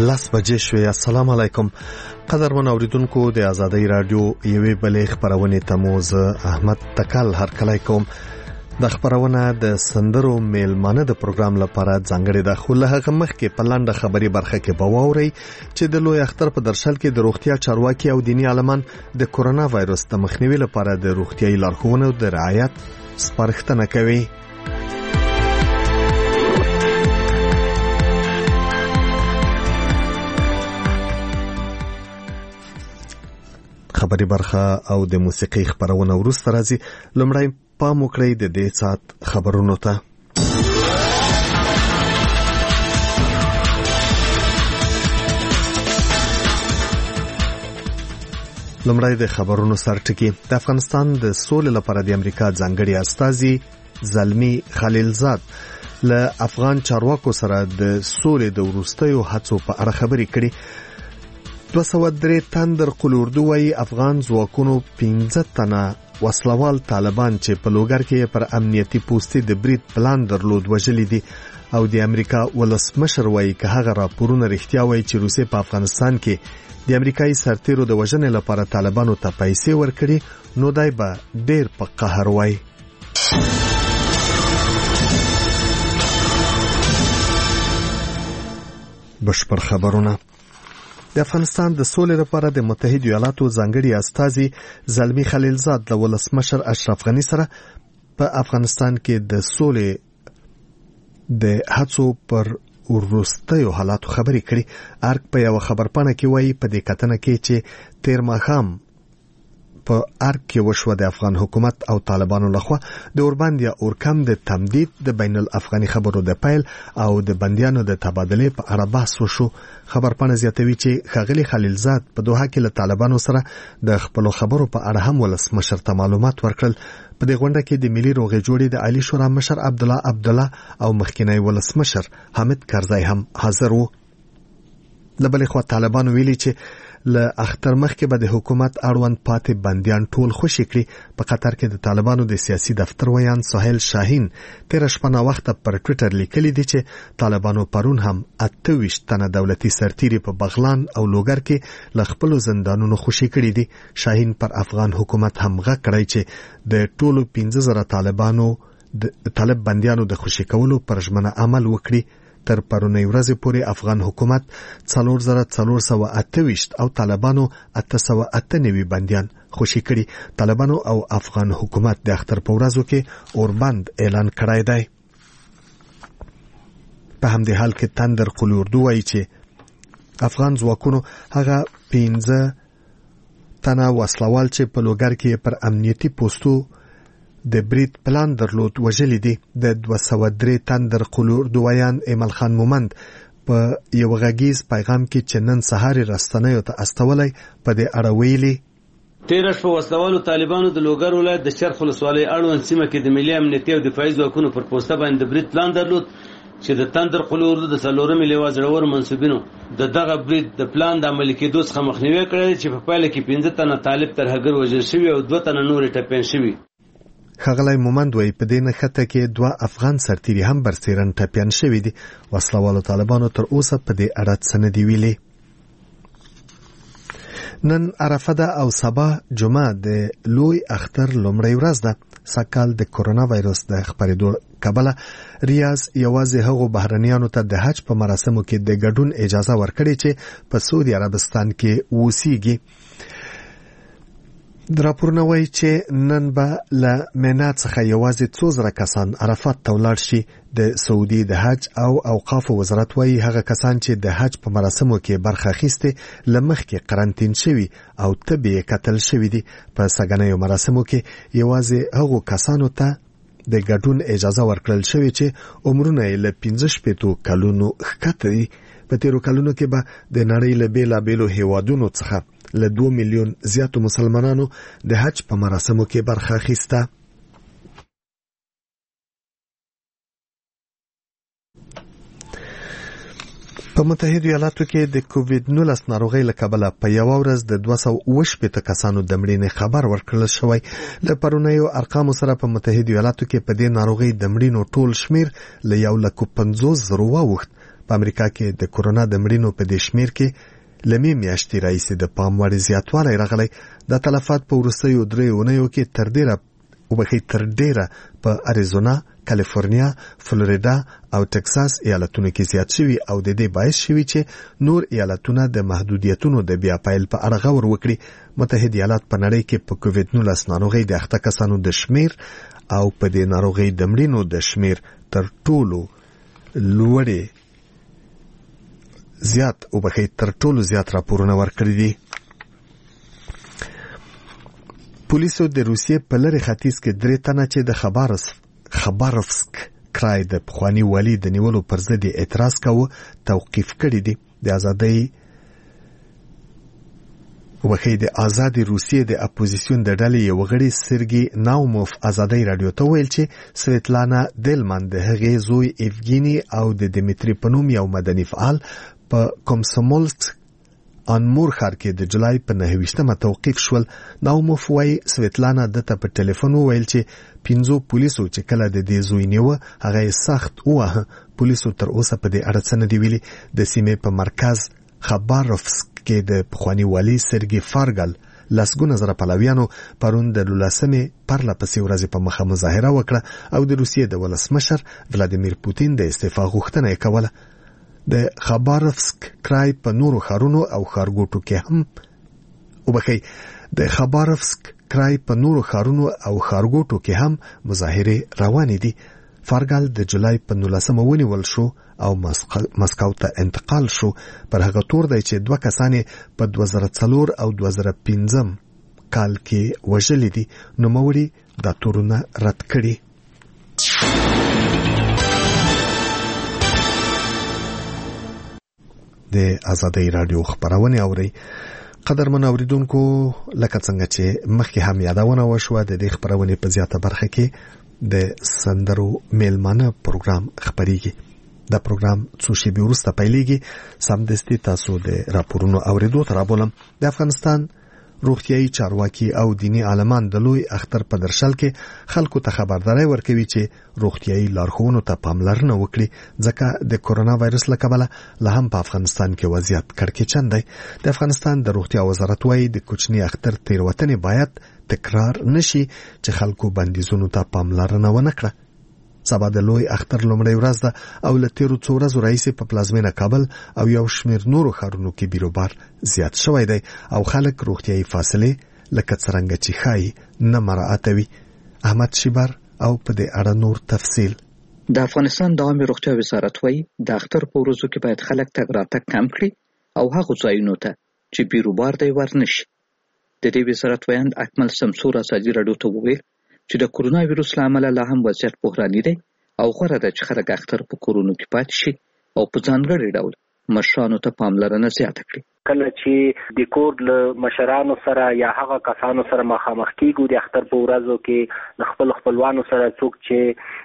لس بجې شوې. السلام علیکم قدرمن اوریدونکو د آزادۍ رادیو یوې بلې خبرونه ته مو زه احمد تکل هرکلی کوم. د خبرونه د سندرو میلمانه د پروګرام لپاره ځانګړې ده، خو له هغه مخکې په لنډه خبري برخه کې به واورئ چې د لوی اختر په درشل کې د روغتیا چارواکي او دیني عالمان د کورونا وایرس د مخنیوي لپاره د روغتیايي لارښوونو د رعایت سپارښتنه کوي. خبري برخه او د موسیقي خبرونه وروسته راځي. لومړی پام وکړئ د دې سات خبرونو ته. لومړی د خبرونو سرټکی. د افغانستان د سولې لپاره د امریکا ځانګړي استازي زلمی خلیلزاد له افغان چارواکو سره د سولې د وروستیو هڅو په اړه خبرې کړې. 203 تندر قلوردو وی افغان ځواکونو 15 تنه وسلوال طالبان چې په لوګر کې پر امنیتي پوسټي د برید پلان درلود وژلي دي، او د امریکا ولسمشر وایي که هغه راپورونه رښتیا وایي چې روسیه په افغانستان کې د امریکایي سرتیرو د وژنې لپاره طالبانو ته پیسې ورکړي نو دای به ډیر په قهر وای. بشپړ خبرونه. د افغانستان د سولې لپاره د متحده ایالاتو ځانګړي استازي زلمی خلیلزاد د ولسمشر اشرف غنی سره په افغانستان کې د سولې د هڅو پر وروستیو حالاتو خبرې کړي. ارګ په یو خبرپاڼه کې وایي په دې کتنه کې چې تیر ماښام په ارګ کې وشو د افغان حکومت او طالبانو لخوا د اوربند یا اورکم د تمدید د بین الافغاني خبرو د پیل او د بندیانو د تبادله په اړه بحث وشو. خبرپاڼه زیاتوي چې ښاغلي خلیلزاد په دوحه کې له طالبانو سره د خپل خبرو په اړه هم ولسمشر ته معلومات ورکړل. په دې غونډه کې د ملي روغې جوړې د عالی شورا مشر عبدالله او مخکینی ولسمشر حامد کرزی هم حاضر وو. له بلې خوا طالبانو ویلي چې له اختر مخکې به د حکومت اړوند پاتې بندیان ټول خوشي کړي. په قطر کې د طالبانو د سیاسي دفتر ویان سهیل شاهین تیر شپه وخت پر ټوئیټر لیکلي دي چې طالبانو پرون هم 28 تنه دولتي سرتیري په بغلان او لوګر کې له خپل زندانونو خوشي کړي دي. شاهین پر افغان حکومت هم غږ کړی چې د ټولو 15000 طالب بندیانو د خوشي کولو پر ژمنه عمل وکړي. تر پرونی ورځې پورې افغان حکومت 4428 او طالبانو 898 بندیان خوشي کړي. طالبانو او افغان حکومت د اختر په ورځو کې اوربند اعلان کړی دی. په همدې حال کې تندر قلوردو وایي چې افغان ځواکونو هغه 15 تنه وسلوال چې په لوګر کې پر امنیتي پوسټو د برید پلان درلود وژلي دي. د 203 تندر قلوردویان ایمل خان مومند په یو غږیز پیغام کې چې نن سهار رسنیو ته استولای په دې اړه ویلي. 13 په وسلوالو طالبانو د لوګر ولایت د شرخ ولسوالۍ اړوند سیمه کې د ملي امنیتي او دفاعي ځواکونو پر پوسټه باندې برید پلان درلود چې د تندر قلوردو د څلورمې لواء زړور منصبینو د دغه برید د پلان د عملي کېدو څخه مخنیوي کړی چې په پایله کې 15 تنه طالب ترهګر وژل شوي او 2 تنه نور ټپیان شوي. ښاغلی مومند وایي په دې نښته کې 2 افغان سرتیري هم برسیرن ټپیان شوي دي. وسلوالو طالبانو تر اوسه په دې اړه څه نه دي ویلي. نن عرفه ده او سبا جمعه د لوی اختر لومړۍ ورځ ده. سږکال د کورونا وایرس د خپرېدو کبله ریاض یوازې هغو بهرنیانو ته د حج په مراسمو کې د ګډون اجازه ورکړي چې په سعودي عربستان کې اوسیږي. راپورونه وایي چې نن به له مینا څخه یوازې 2000 کسان عرفات ته ولاړ شي. د سعودي د حج او اوقافو وزارت وایي هغه کسان چې د حج په مراسمو کې برخه اخیستې له مخکې قرنطین شوي او طبي کتل شوي دي. په سږنیو مراسمو کې یوازې هغو کسانو ته د ګډون اجازه ورکړل شوې چې عمرونه یې له 15 کلونو ښکته دي. په تیرو کلونو کې به د نړۍ له بیلابیلو هیوادونو څخه له 2 میلیون زیاتو مسلمانانو د حج په مراسمو کې برخه اخیسته. په متحده ایالاتو کې د کووید 19 ناروغۍ له کبله په یو ورځ د 218 کسانو د مړینې خبر ورکړل شوی. له پرونیو ارقامو سره په متحده ایالاتو کې په دې ناروغۍ د مړینو ټول شمیر له 150,000 واوښت. په په امریکا کې د کورونا د مړینو په دې شمیر کې لمې میاشتې راهیسې د پام وړ زیاتوالی راغلی. د تلفات په وروستیو 3 اونیو کې تر ډیره په اریزونا، کالیفورنیا، فلوریدا او ټکساس ایالتونو کې زیات شوي او د دې باعث شوي چې نور ایالتونه د محدودیتونو د بیا پیل په اړه غور وکړي. متحد ایالات په نړۍ کې په کووډ-19 ناروغۍ د اخته کسانو د شمیر او په دې ناروغۍ د مړینو د شمیر تر ټولو زیات راپورونه ورکړي دي. پولیسو د روسیې په لرې ختیځ کې 3 تنه چې د خباروفسک کرای د پخواني والي د نیولو پر ضد اعتراض کاوه توقیف کړي دي. د آزادې روسیې د اپوزیسیون د ډلې یو غړي سرګي ناوموف آزادۍ رادیو ته ویل چې سویتلانا دیلمان د هغې زوی ایفګینی او د دمیتری په نوم یو مدني فعال په کومسومولسک انمور ښار کې د جولای په 29مه توقیف شول. ناوموف وایي سویتلانا دته په ټلیفون وویل چې 15 پولیسو چې کله د دې زوی نیوه هغه سخت ووهه. پولیسو تر اوسه په دې اړه څه نه دي ویلي. د سیمې په مرکز خباروفسک کې د پخواني والي سرګي فارګل لسګونه زره پلویانو پرون د 12مې پرله پسې ورځې په مخه مظاهره وکړه او د روسیې د ولسمشر ولادیمیر پوتین د استعفا غوښتنه یې کوله. د خباروفسک کرای په نورو ښارونو او ښارګوټو کې هم مظاهرې روانې دي. فارګل د جولای په 19مه ونیول شو او مسکو ته انتقال شو. پر هغه تور دی چې 2 کسان په 2004 او 2015 کال کې وژلي دي. نوموړي دا تورونه رد کړي. د آزادۍ رادیو خبرونه اوري. قدرمن اوریدونکو، لکه څنګه چې مخکې هم یادونه وشوه، د دې خبرونه په زیاته برخه کې د سندرو میلمانه پروګرام خبريږي. دا پروګرام څو شېبې وروسته پیلېږي. سمدستي تاسو د راپورونو اوریدو ته رابولم. د افغانستان روغتیايي چارواکي او دینی عالمان د لوی اختر په درشل کې خلکو ته خبرداري ورکوي چې روغتیايي لارښوونو ته پاملرنه وکړي، ځکه د کورونا وایرس له کبله لا هم په افغانستان کې وضعیت کړکېچن دی. د افغانستان د روغتیا وزارت وايي د کوچني اختر تیروتنې باید تکرار نشي چې خلکو بندیزونو ته پاملرنه ونه کړه. سبا د لوی اختر لومړی ورځ ده او له تیرو څو ورځو راهیسې په پلازمینه کابل او یو شمېر نورو ښارونو کې بیروبار زیات شوی دی او خلک روغتیايي فاصلې لکه څرنګه چې ښایي نه مراعاتوي. احمد شیبر او په دې اړه نور تفصیل. د افغانستان د عامه روغتیا وزارت وايي د اختر په ورځو کې باید خلک تګ راتګ کم کړي او هغو ځایونو ته چې بیروبار دی ورنشي. د دې وزارت ویاند اکمل سمسور ازادي راډیو ته وویل چې د کورونا وایرس له امله لا هم وضعیت بحراني دی او غوره ده چې خلک اختر په کورونو کې پاتې شي او په ځانګړي ډول مشرانو ته پاملرنه زیاته کړي. کله چې د کور له مشرانو سره یا هغه کسانو سره مخامخ کیږو د اختر په ورځو کې د خپلوانو سره څوک چې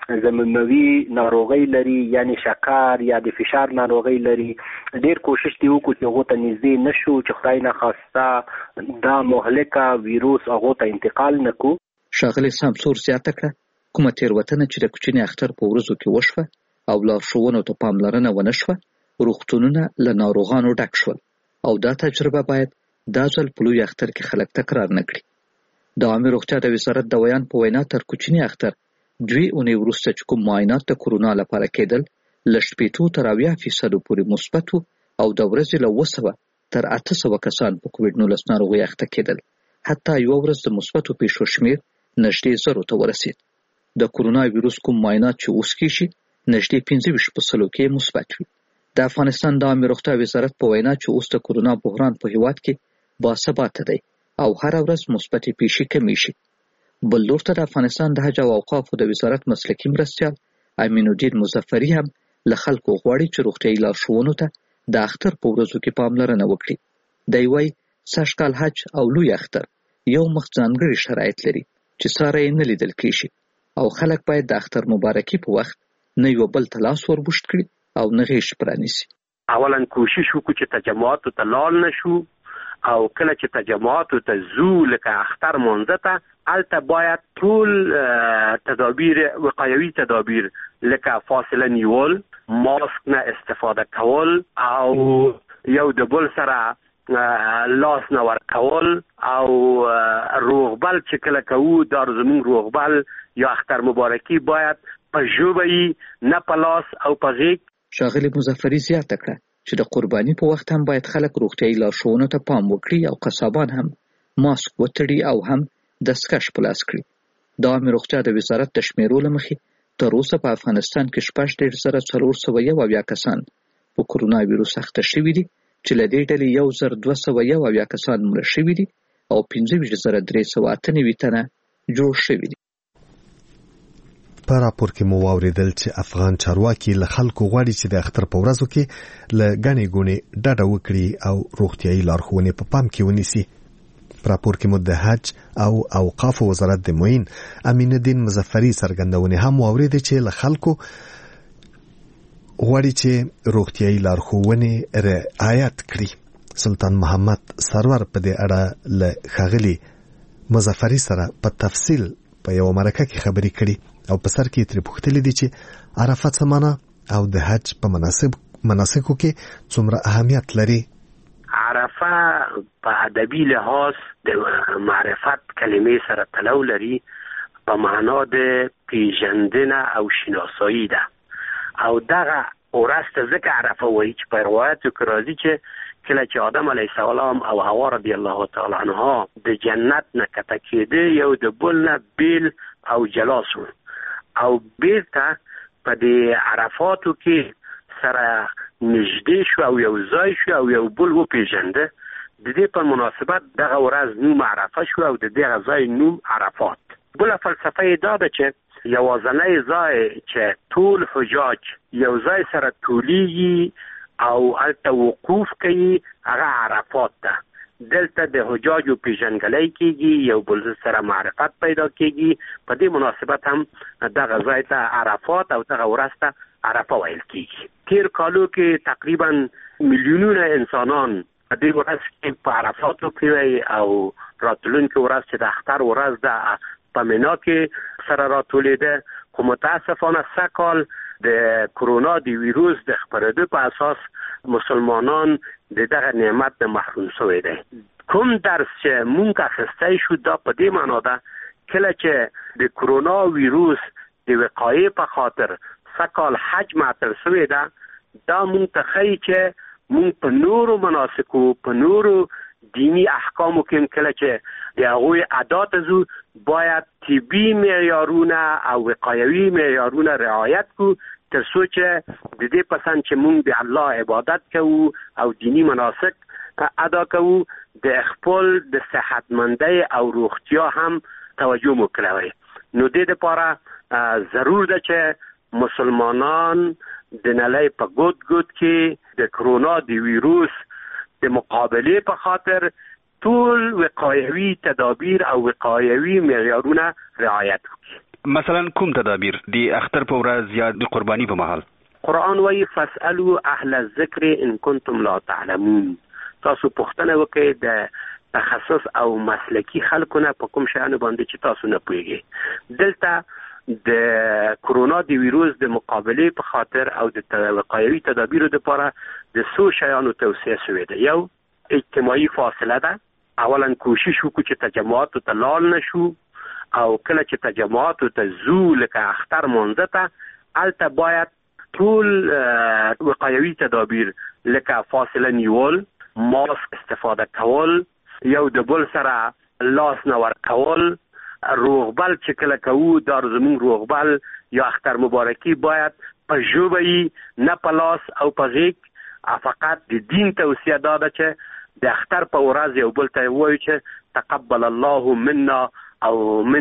زمینوي ناروغي لري یعنی شکر یا د فشار ناروغي لري، ډیر کوشش دی وکړو چې هغه ته نږدې نشو چې خدای نه خواسته دا مهلکه ویروس هغه ته انتقال نکو. ښاغلي سامسور زیاته کړه کومه تېروتنه چې د کوچني اختر په ورځو کې وشوه او لارښوونو ته پاملرنه ونه شوه، روغتونونه له ناروغانو ډک شول او دا تجربه باید دا ځل په لوی اختر کې خلک تکرار نه کړي. د عامه روغتیا د وزارت د ویان په وینا تر کوچني اختر 2 اونۍ وروسته چې کوم معاینات د کورونا لپاره کېدل له 80 تر 90% پورې مثبت او د ورځې له 200 تر 800 کسان په کووډ-19 ناروغۍ اخته کېدل. حتی یو ورځ د مثبتو پیښو شمیر نږدې 0 ته ورسید. د کورونا وایرس کوم معاینات چې اوس کېږي نږدې 25% کې مثبت وي. د افغانستان د عامه روغتیا وزارت په وینا چې اوس د کورونا بحران په هیواد کې باثباته دی او هر ورځ مثبتې پیښې کمې شي. بل لور ته د افغانستان د حج او اوقافو د وزارت مسلکي مرستیال امین الدین مظفري هم له خلکو غواړي چې روغتیايي لارښوونو ته د اختر په ورځو کې پاملرنه وکړي. دی وایي سږ کال حج او لوی اختر یو مخ ځانګړي شرایط لري چې ساره یې نه لیدل کېږي او خلک باید د اختر مبارکي په وخت نه یو بل ته لاس وربوشت کړي او نه غیږ پرانیسي. اولا کوشش وکړو چې تجمعاتو ته لاړ نشو او کله چې تجمعاتو ته ځو لکه اختر مونځ ته هلته باید ټول تدابیر وقایوي تدابیر لکه فاصله نیول، ماسک نه استفاده کول او یو د بل سره لاس نه ورکول او روغبل چې کله کوو دا زموږ روغبل یا اختر مبارکي باید په ژبه نه په لاس او په غیږ. ښاغلي مظفري زیاته کړه چې د قرباني په وخت هم باید خلک روغتیایي لارښوونو ته پام وکړي او قصابان هم ماسک وتړي او هم دستکش په لاس کړي. د عامې روغتیا د وزارت د شمیرو له مخې تر اوسه په افغانستان کې 6,471 کسان په کرونا ویروس اخته شوي دي چې له دې ډلې 1,271 کسان مړه شوي دي او 15,398 تنه جوړ شوي دي. په راپور کې مو واوریدل چې افغان چارواکي له خلکو غواړي چې د اختر په ورځو کې له ګڼې ګوڼې ډډه وکړي او روغتیایي لارښوونې په پام کې ونیسي. په راپور کې مو د حج او اوقافو وزارت د معین امین الدین مظفري څرګندونې هم واوریدې چې له خلکو غواړي چې روغتیایي لارښوونې رعایت کړي. سلطان محمد سرور په دې اړه له ښاغلي مظفري سره په تفصیل په یو مرکه کې خبرې کړي او په سر کې ترې پوښتلي دي چې عرفات څه معنا او د حج په مناسکو کې څومره اهمیت لري. عرفه په ادبي لحاظ د معرفت کلمې سره تلو لري په معنا د پیژندنه او شناسایی ده او دغه ورځ ته ځکه عرفه وایي چې په روایتو کې راځي چې کله چې آدم علیه السلام او حوا رضی الله تعالی عنها د جنت نه کته کېده یو د بل نه بیل او جلا شو او بیرته په دې عرفاتو کې سره نږدې شو او یو ځای شو او یو بل وپېژنده. د دې په مناسبت دغه ورځ نوم عرفه شو او د دغه ځای نوم عرفات. بله فلسفه یې دا ده چې یوازنی ځای چې ټول حجاج یو ځای سره ټولیږي او هلته وقوف کوي هغه عرفات ده. دلته د حجاجو پیژندګلوي کېږي، یو بل سره معرفت پیدا کېږي. په دې مناسبت هم دغه ځای ته عرفات او دغه ورځ ته عرفه ویل کېږي. تیر کالو کې تقریبا میلیونونه انسانان په دې ورځ کې په عرفاتو کې او راتلونکي ورځ چې د اختر ورځ ده په مینا کې سره راټولېده. خو متاسفانه سږ د کرونا د ویروس د خپرېدو په اساس مسلمانان د دغه نعمت نه محروم شوي دي. کوم درس چې مونږ اخیستی شو دا په دې معنا ده کله چې د کرونا ویروس د وقایې په خاطر سږ حج معطل شوی ده دا مونږ ته ښیي چې مونږ په نورو مناسکو په نورو دینی احکامو کې کله چې د هغوی عادات زو باید طبي معیارونه او وقایوي معیارونه رعایت کو تر څو چې د دې پسند چې مونږ د الله عبادت کوو او دینی مناسک ادا کوو د خپل د صحتمندۍ او روغتیا هم توجه مو کوي. نو دې لپاره ضرور ده چې مسلمانان د نړۍ په ګوت ګوت کې د کرونا د ویروس د مقابله په خاطر ټول وقایوي تدابیر او وقایوي معیارونه رعایت کړي. مثلا کوم تدابیر دی اختر په ورځ یا د قرباني په مهال؟ قرآن وایي فاسألوا اهل الذکر ان کنتم لا تعلمون. تاسو پوښتنه وکړئ د تخصص او مسلکی خلکونه په کوم شیانو باندې چې تاسو نه پوهیږئ. دلته د کرونا د ویروس د مقابله په خاطر او د وقایوي تدابیرو لپاره د څو شیانو توصیه شوې ده. یو اجتماعي فاصله ده. اولا کوشش وکړو چې تجمعاتو ته لاړ نشو او کله چې تجمعاتو ته ځو لکه اختر مونځ ته هلته باید ټول وقایوي تدابیر لکه فاصله نیول، ماسک استفاده کول، یو د بل سره لاس نه ورکول، روغبل چې کله کوو دا زموږ روغبل یا اختر مبارکي باید په ژبه نه په لاس او په غیږ. فقط د دین توصیه دا ده چې د اختر په ورځ یو بل ته وایو چې تقبل الله منا او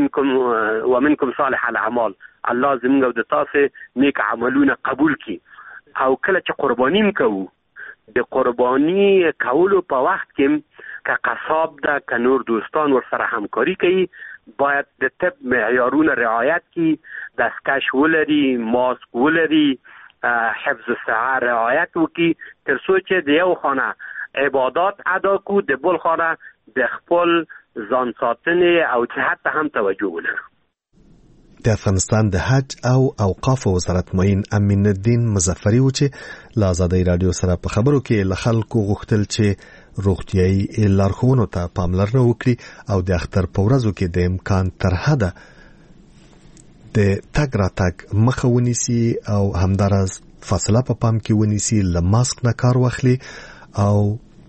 منکم صالح الاعمال، الله زموږ او د تاسو نیک عملونه قبول کړي. او کله چې قربانیم کوو د قربانی کولو په وخت کې که قصاب ده که نور دوستان ورسره همکاری کوي باید د طب معیارونه رعایت کړي، دستکش ولري، ماسک ولري، حفظ الصحه رعایت وکړي تر څو چې د یو خانه عبادات ادا کو د بل خانه د خپل ځان ساتنې او صحت ته هم توجه ولري. د افغانستان د حج او اوقاف وزارت معین امین الدین مظفری و چې له آزادۍ رادیو سره په خبرو کې له خلکو غوښتل چې روغتیايي لارښوونو ته پاملرنه وکړي او د اختر په ورځو کې د امکان تر حده د تګ راتګ مخه ونیسي او همداراز فاصله په پام کې ونیسي، له ماسک نه کار واخلي او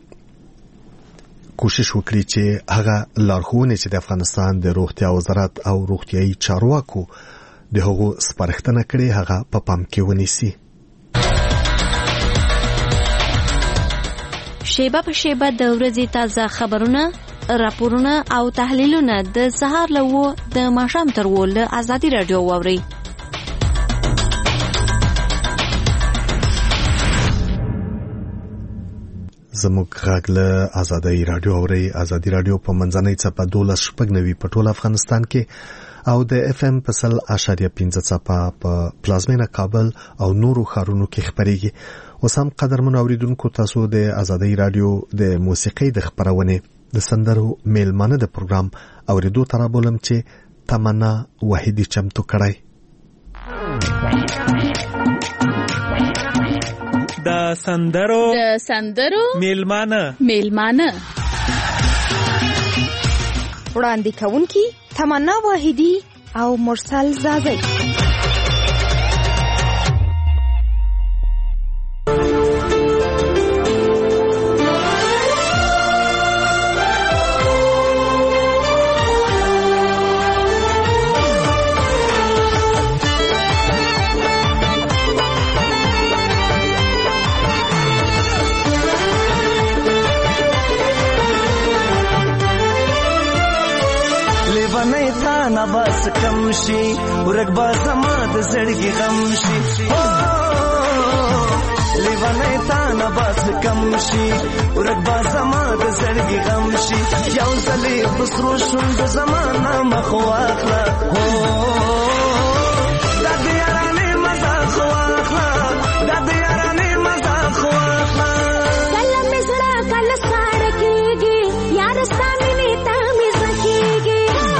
کوشش وکړي چې هغه لارښوونې چې د افغانستان د روغتیا وزارت او روغتیايي چارواکو د هغو سپارښتنه کړې هغه په پام کې ونیسي. شیبه په شیبه د ورځې تازه خبرونه، راپورونه او تحلیلونه د سهار له 9 د ماښام تر 10 له آزادي رادیو واورئ. زموږ غږ له آزادۍ رادیو اوري. آزادۍ رادیو په منځنۍ څپه 12.9 په ټول افغانستان کې او د اف ام په 100.5 څپه په پلازمینه کابل او نورو ښارونو کې خبريږي. اوس هم قدرمن اوریدونکو تاسو د آزادۍ رادیو د موسیقۍ د خبرونه د سندرو میلمانه د پروګرام اوریدو ترابولم چې تمنا وحیدی چمتو کړای. د سندرو میلمانه وړاندې کوونکی تمنا واحدی او مرسل زازی. بس کم شي ورګ با زما د زړګي غم شي، لیوانه تا نه بس کم شي ورګ با زما د زړګي غم شي، یو ځلې بسرو شوند زمانه مخ واخله د دیارانه مزه خو واخله د دیارانه مزه خو واخله کله مزړه کله سار کېږي یار سامي ته مې زکیږي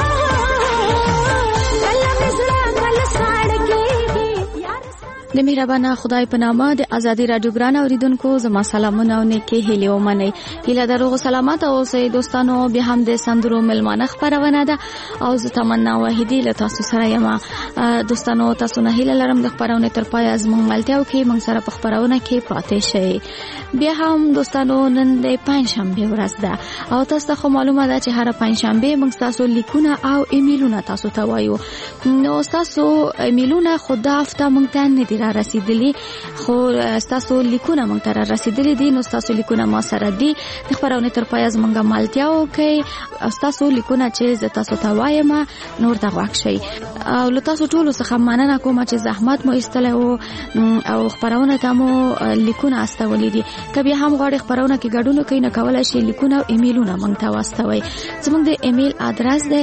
د مهربانه خدای په نامه د آزادي رادیو ګران اوریدونکو زما سلامونه او نیکی هیله ومنئ. هیله دروغ سلامات اوسئ دوستانو. بیا هم د سندرو ملمانه خبرونه ده او زه تمنا واحدی له تاسو سره یم. دوستانو تاسو نه هیله لرم د خبرونه تر پای از مونږ ملتیاو کې مونږ سره په خبرونه کې پاتې شئ. بیا هم دوستانو نن د پنځشنبه ورځ ده او تاسو ته معلومه ده چې هر پنځشنبه مونږ تاسو لیکونه او ایمیلونه تاسو ته وایو. نو تاسو ایمیلونه خدا هفته مونږ ته نه را رسیدلی، خو تاسو لیکونه مونږ ته را رسیدلی دي. نو تاسو لیکونه ما سره دي د خبرونه تر پای از مونږه ملتیاو کې تاسو لیکونه چې ز تاسو ته وایم نور ته واکشي او له تاسو ټول څخه مننه کوم چې زحمت مو ایستله او خبرونه ته مو لیکونه استولې دي. کبه هم غواړئ خبرونه کې ګډون کوي نه کولای شي لیکونه او ایمیلونه مونږ ته واستوي. زموږ د ایمیل ادرس دی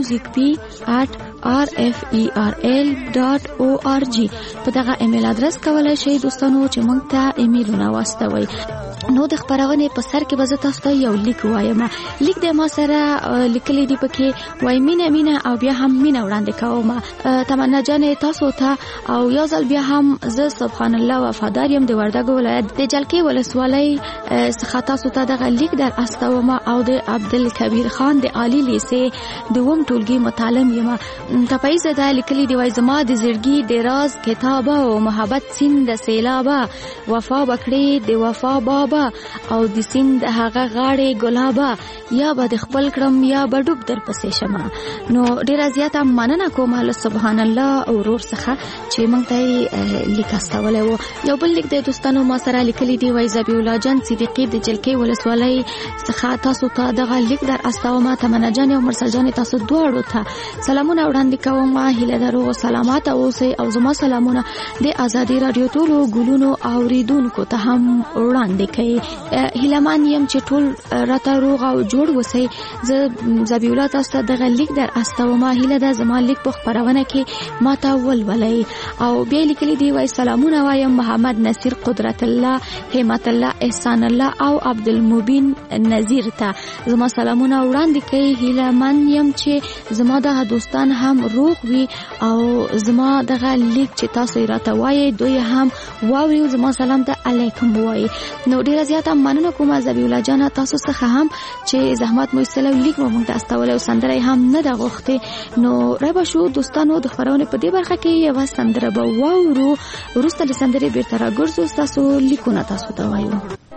musicp@rferl.org. په دغه ایمیل ادرس کولای شئ دوستانو چې مونږ ته ایمیلونه واستوي. نو د خبرونه په سر کې به تاسو ته یو لیک وایم. لیک د ما سره لیکلي دی پکې وای مینه او بیا هم مینه وړاندې کوم. تمنا جان تاسو ته او یو ځل بیا هم زه سبحان الله وفادار یم د وردګو ولایت د جلکې ولسوالۍ څخه تاسو ته دغه لیک در استوم او د عبدالکبیر خان د عالی لیسې د وم ټولګي متعلم یم. تپایز د لیکلي دی وای زما د زړګي د راز کتابه او محبت سیند سیلابه وفا بکړي د وفا بابا او د سیند هغه غاړې ګلابه یا به د خپل کړم یا به ډوب در پسې شمه. نو ډیره زیاته مننه کوم له سبحان الله او ورور څخه چې مونږ ته لیک استولې وو. یو بل لیک د دوستانو ما سره لیکلي دی وای زبی الله جان صدیقی د جلکې ولسوالۍ څخه تاسو ته دغه لیک در استوم. تمنا جان او مرسل جان تاسو دواړو ته سلامونه وړاندې کوم. هیله دروغ سلامات اوسئ او زما سلامونه د آزادي رادیو ټولو ګلونو اوریدونکو ته هم وړاندې کوي. هیله‌مند یم چې ټول راته روغ او جوړ وسی. زه زبیولا تاسو ته دغه لیک در استوم. هیله ده زما لیک په خبرونه کې ماته ولولئ. او بیا لیکلي دی وای سلامونه وایم محمد نصیر قدرت الله همت الله احسان الله او عبدالمبین نذیر ته زما سلامونه وړاندې کوي. هیله‌مند یم چې زما دغه دوستان هم روغ وي او زما دغه لیک چې تاسو راته وایي دوی هم واوري. زما سلام ته علیکم وایي. نو ډیره زیاته مننه کوم زبیولا جان تاسو څخه هم چې زحمت مو ایستلو لیک مو ته استول او سندره هم نه د غوښته. نو رابه شو دوستانو د خبرونه په دې برخه کې یو سندره به واورو. وروسته د سندرې بیرته راګرځو تاسو لیکونه تاسو ته وایو.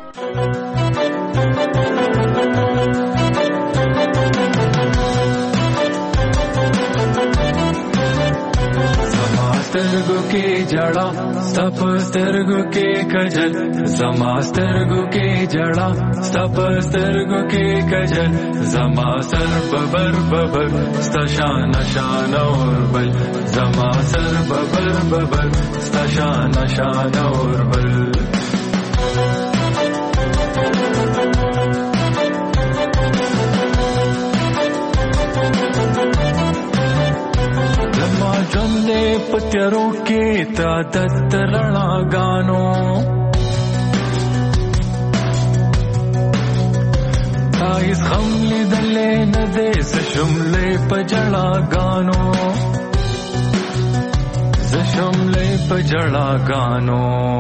سترګو کې جړا ستپ سترګو کې کجل زما سترګو کې جړا ستپ سترګو کې کجل زما سر ببر ببر ستا شان شان اور بل زما سر ببر ببر ستا شان شان اور بل جندے پتیروں کے تعدد رڼا گانو تایز خملی دلے ندے زشملے پجڑا گانو زشملے پجڑا گانو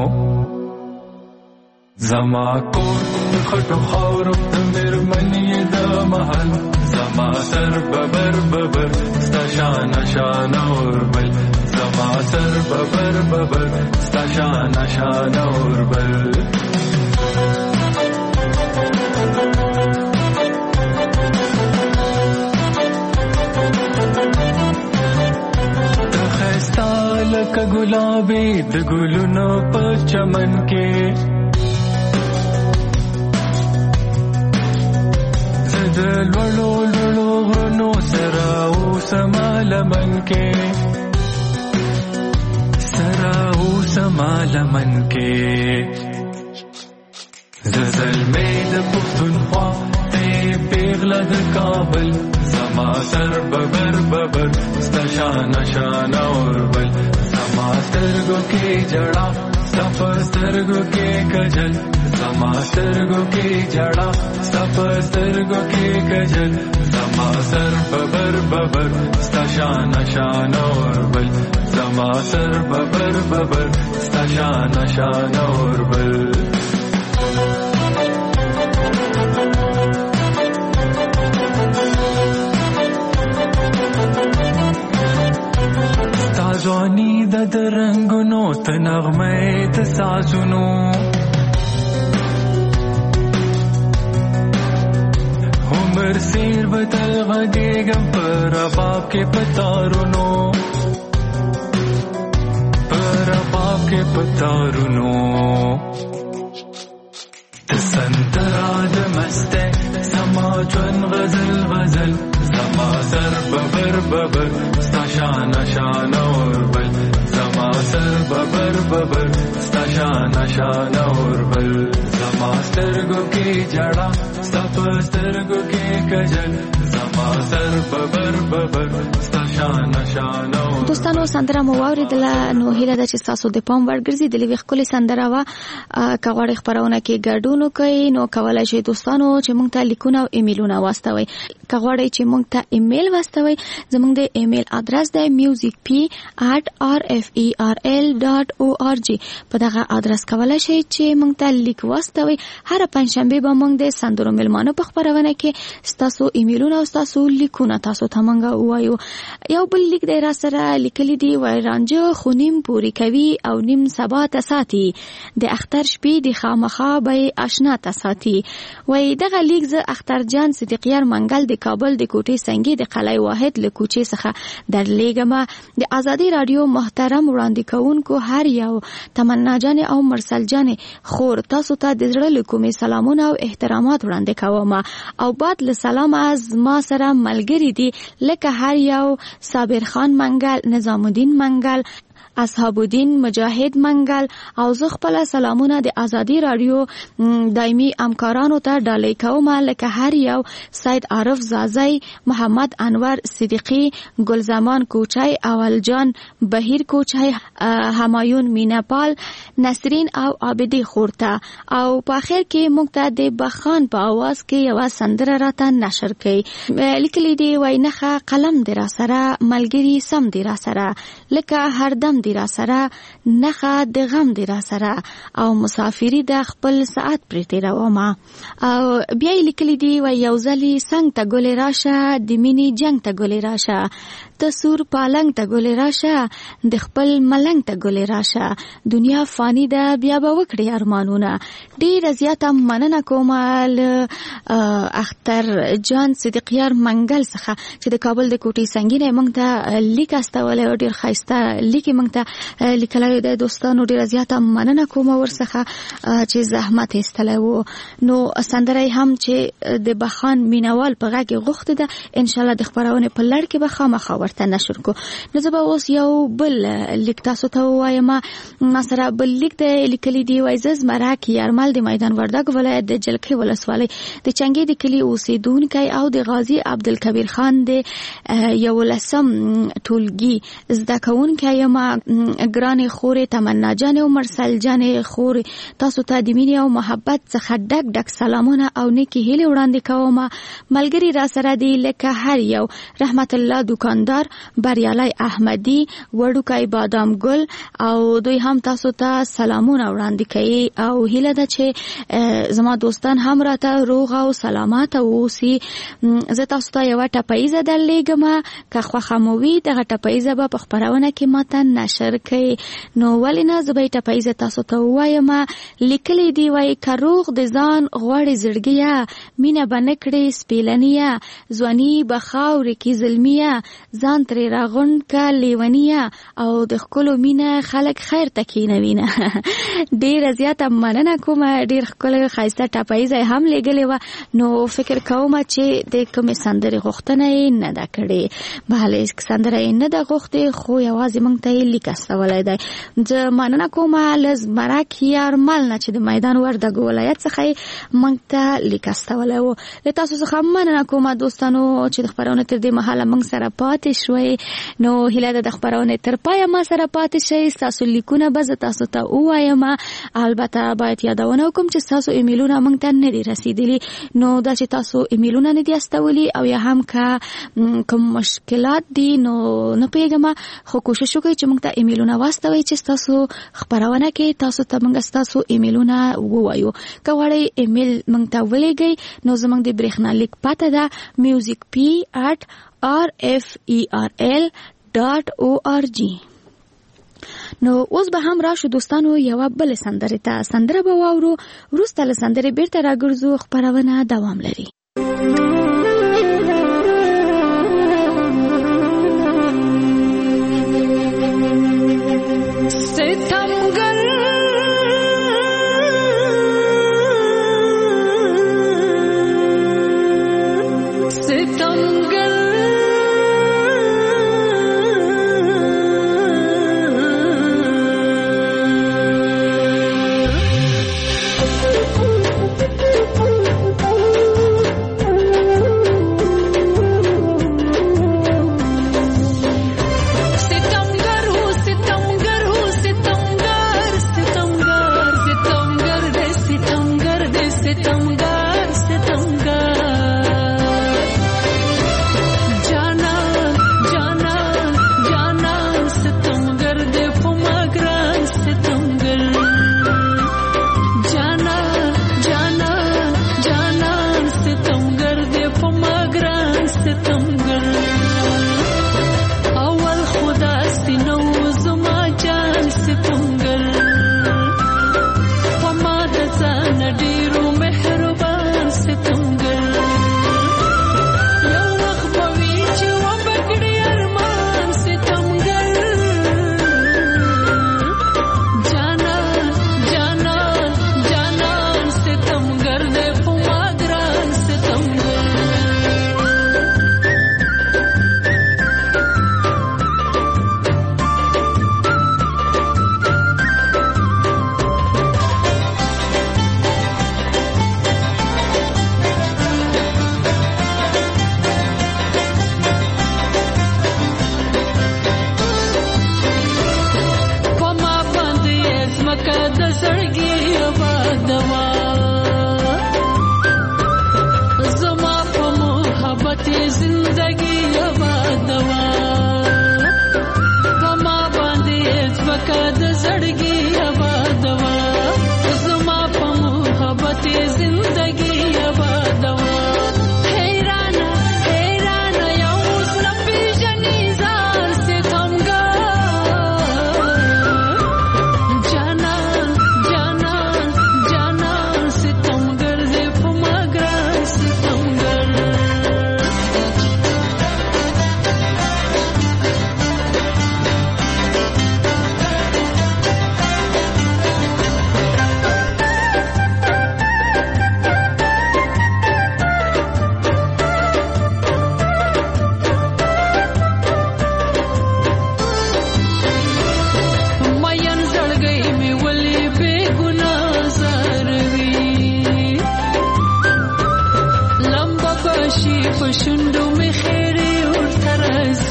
زما کور خټو خاورو تمر منی د محل زما سر ببر ببر ستا شان شان اور بل زما سر ببر ببر ستا شان شان اور بل تخستا لک گلابی د ګلونو په چمن کې لولو لولو غرنو سراو سمالمن کے سراو سمالمن کے زلزل میں د پختونخوا تے پیغلہ د کابل زما سر ببر ببر ستا شان شان اور بل زما سترګو کې جڑا ستا سترګو کې کجل زما سترګو کې جڑا ستا سترګو کې کجل زما سر ببر ببر ستا شان شان اور بل زما سر ببر ببر ستا شان شان اور بل ځواني د رنگونو ته نغمه د سازونو عمر سیر بدل غږېږم پر رباب کې پتارونو پر رباب کې پتارونو د سندرا د مسته زما ژوند غزل غزل زما سر ببر ببر ستا شان شان اور بل زما سر ببر ببر ستا شان شان اور بل زما سترګو کې جڑا ستا په سترګو کې کجل زما سر ببر ببر ستا شان شان اور دوستانو سندره مو واوریدله. نو هیله ده چې تاسو د پام ورګرځي د لوي خپل سندره وا کغړې خبرونه کې ګډون کوي. نو کولای شئ دوستانو چې مونږ ته لیکونه او ایمیلونه واستوي. کغړې چې مونږ ته ایمیل واستوي زموږ د ایمیل ادرس دی musicp@rferl.org. په دغه ادرس کولای شئ چې مونږ ته لیک واستوي. هر پنځشنبه به مونږ د سندرو ملمانو په خبرونه کې تاسو ایمیلونه او تاسو لیکونه تاسو ته مونږ وایو. یو بل لیک دی را سره لیکلی دی وای رانجه خونیم پوری کوي او نیم سبا ته ساتي د اختر شپې د خامخا به آشنا ته ساتي. وای دغه لیک ز اختر جان صدیقیار منګل د کابل د کوټې سنگي د قلعه واحد له کوچې څخه در لېګما د ازادي رادیو محترم وړاندې کوونکو هر یو تمنا جان او مرسل جان خور تاسو ته د زړه له کومې سلامونه او احترامات وړاندې کوم او بعد له سلام از ما سره ملګری دي لکه هر یو صابر خان منګل نظام الدین منګل اصحاب الدین، مجاهد منګل او زه خپل سلامونه د ازادي رادیو دایمي همکارانو ته ډالۍ کوم، لکه هر یو سید عارف زازی، محمد انور صدیقی، ګلزمان کوچای، اول جان بهیر کوچای، همایون مینپال، نسرین او عابدی خورته. او په اخر کې موږ ته د بخان په आवाज کې یو سندره راته نشر کړي. لیکلي دی وای نه قلم دی را سره، ملګری سم دی را سره، لکه هر دم دی را سره، نه د غم دی را سره، او مسافری د خپل ساعت پرې تیروم. او بیا لیکلي دی وای یو ځلی څنګ ته ګلې راشه، د مینې جنگ ته ګلې راشه، ته سور پالنګ ته ګلې راشه، د خپل ملنګ ته ګلې راشه، دنیا فانی ده بیا به وکړي ارمانونه. ډېره زیاته مننه کوم له اختر جان صدیقیار منګل څخه چې د کابل د کوټې سنگینه موږ ته لیک استولې او ډېر ښایسته لیک موږ ته لیکلی د دوستانو. ډېره زیاته مننه کوم ورڅخه چې زحمت ایستلی و. نو سندره هم چې د بخان مینوال په غږ کې غوښته ده، انشاءالله د خپرونې په لړ کې به خامخا ورته نشر کو. نو زه به اوس یو بل لیک تاسو ته ووایم. ما سره بل لیک د لیکلي دی وای زه زمرک یارمل د میدان وردګ ولایت د جلکې ولسوالۍ د چنګې د کلي اوسیدونکی او د غازی عبدالکبیر خان د 11 ټولګي زده کوونکی یم. ګرانې خورې تمنا جان او مرسل جان خورې، تاسو ته د مینې او محبت څخه ډک ډک سلامونه او نیکې هیلې وړاندې کوم. ملګری را سره دی لکه هر یو رحمت الله دکاندار، بریالی احمدی، وړوکی بادام ګل، او دوی هم تاسو ته سلامونه وړاندې کوي او هیله ده چې زما دوستان هم راته روغ او سلامات اوسي. زه تاسو ته یو ټپایزه درلېږم، که خوښه مو وي دغه ټپایزه به په خپرونه کې ماته نشر کړي. نو ولې نه، زه به ټپایزه تاسو ته ووایم. لیکلی دی وایي که روغ د ځان غواړې زړګیه، مینه به نه کړې سپېلنیه، ځواني به خاورې کې زلمیه، ځان ترې راغونډ که لیونیه، او د ښکلو مینه خلک خیر ته کښېنوینه. ډېره زیاته مننه کومه. ډېر ښکلی ښایسته ټپایزه هم لیږلې وه. نو فکر کوم چې د کومې سندرې غوښتنه یې نه ده کړې. بله سندره یې نه ده غوښتې، خو یوازې موږ ته یې لیک استولی دی. زه مننه کوم له زمرک یارمل نه چې د میدان وردګ ولایت څخه یې موږ ته لیک استولی و. له تاسو څخه مننه کوم دوستانو چې د خپرونې تر دې مهاله موږ سره پاتې شوئ. نو هیله ده د خپرونې تر پایه ما سره پاتې شئ. ستاسو لیکونه به زه تاسو ته ووایم. البته باید یادونه وکړم چې ستاسو ایمیلونه موږ ته نه دي رسیدلي. نو دا چې تاسو ایمیلونه نه دي استولي او یا هم که کوم مشکلات دي نو نه پوهېږم، خو کوشش وکړئ چې موږ ته ایمیلونه واستوئ چې ستاسو خپرونه کې تاسو ته موږ ستاسو ایمیلونه ووایو. که غواړئ ایمیل موږ ته ولېږئ نو زموږ د برېښنالیک پته ده musicp@rferl.org. نو اوس به هم راشو دوستانو یو بل سندره ته. سندره به واورو، وروسته له سندرې بیرته راګرځو، خپرونه دوام لري.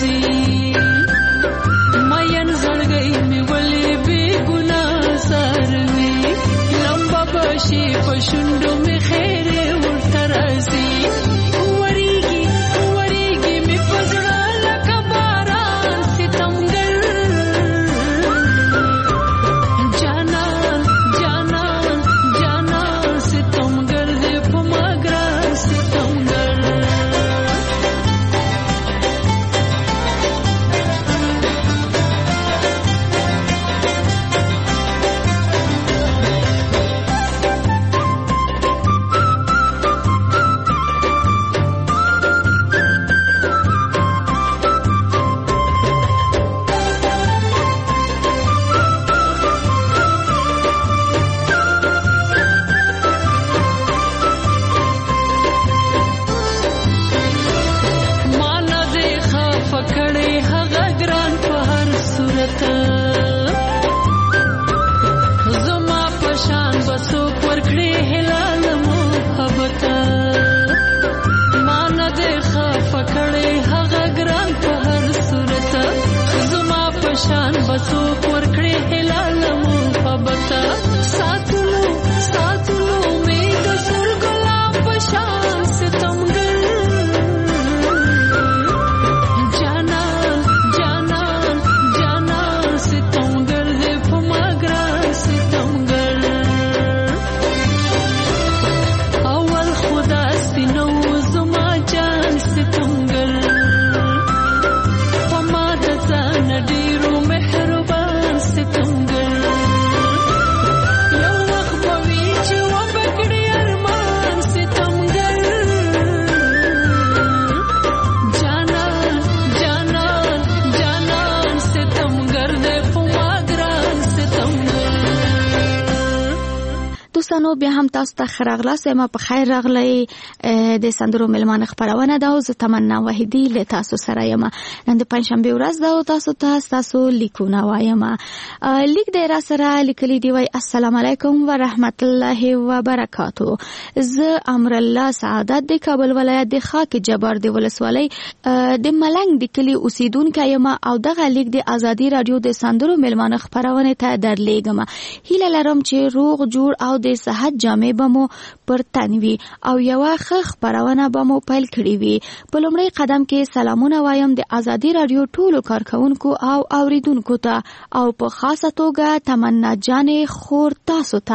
راځي مین زړګي مې ولې بې ګناه ساروي لمبه بشي په شونډو مې خیر ورته راځي وریږي مې په زړه لکه باران ستمګر جانان ستمګر دې په ما ګران ستمګر شان بسو پر کړې هلال محبت ساتلو مې د سر ګلاب شان ستمګر جانان ستمګر دې په ما ګران ستمګر اول خدا سينو زما جان ستمګر پما د ځان ډیرو مهربان ستمګر یو وخت به وي چې وبکړي ارمان ستمګر جانان ستمګر دې په ما ګران ستمګر. دوستانو بیا هم تاسو ته خراغلاس ما په خیر راغلی د سندرو ملمان خبرونه دا او زه تمنا وحیدی له تاسو سره یم. نن د پنځشنبه ورځ دا او تاسو لیکونه وایم. لیک د را سره لیکلی دی وای السلام علیکم و رحمت الله و برکاتو. زه امر الله سعادت د کابل ولایت د خاک جبار د ولسوالۍ د ملنګ د کلی اوسیدونکو یم او دغه لیک د ازادي رادیو د سندرو ملمان خبرونه ته درلیږم. هیله لرم چې روغ جوړ او د صحت جامې بمو پر تنوي او یو خبرونه بمو پیل کړی وي. په لومړی قدم کې سلامونه وایم د ازادي رادیو ټولو کارکونکو او اوریدونکو ته او په خاصه توګه تمنا جانې خور تاسو ته.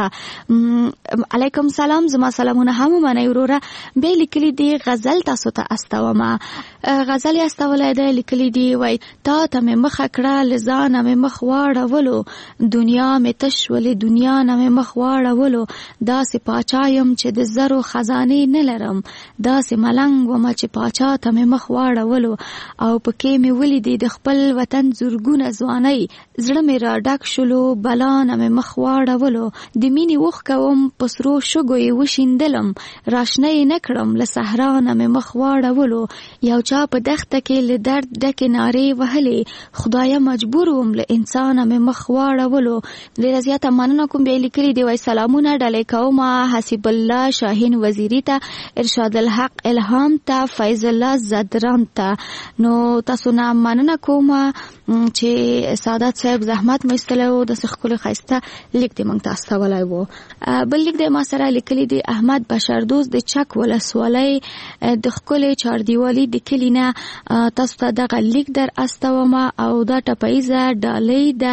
علیکم سلام. زما سلامونه هم منئ وروره. به لیکلی دی غزل تاسو ته استومه. غزل استولای دی لیکلی دی وای تا ته مخ کړه لزان مخ واړولو دنیا می تشولې دنیا نه مخ واړولو دا سي پاچایم چې د زرو خزانه نه لرم دا سي ملنګ و ما چې پاچا ته مخ واړولو او پکې می ولیدې د خپل وطن زورګونه ځواني زړه می را ډک شلو بلان مې مخ واړولو د مینې وخ کوم پسرو شګوي وشیندلم راشنه نه کړم له صحرا نه مې مخ واړولو یو چا په دښته کې له درد ډکه نارې وهلې خدایا مجبور وم له انسان مې مخ واړولو. ډېر زیاته مننه کوم. به لیکلي دی وای سلامونه ډالې کوم حسیب الله شاهین وزیری ته ارشاد الحق الهام ته فیض الله زدران ته. نو تاسو نه مننه کوم چې سعادت صاحب زحمت مستلو د سخکل خاسته لیک دې مونږ تاسو ولای وو. بل لیک دې ما سره لیکلي دی احمد بشردوست د چک ولسوالۍ د خپل چار دیوالي د کلینا تاسو ته دغه لیک در استومه او دا ټپایزه ډالۍ ده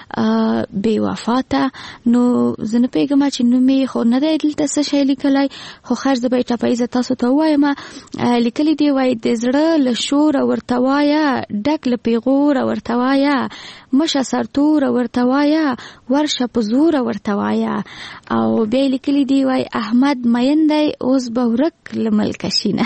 بے وفاته. نو زنه پیګم چې نو می خو نه دی دلته څه شی لیکلای خو خرج به ټپایزه تاسو ته وایم. لیکلي دی وای د زړه له شور ورتوایا ډک له پیغور ورتوایا مشه سرتور ورتوایا ورشه پزور ورتوایا. او بیا لیکلي دی وای احمد مینده اوس به ورک لملکشینه.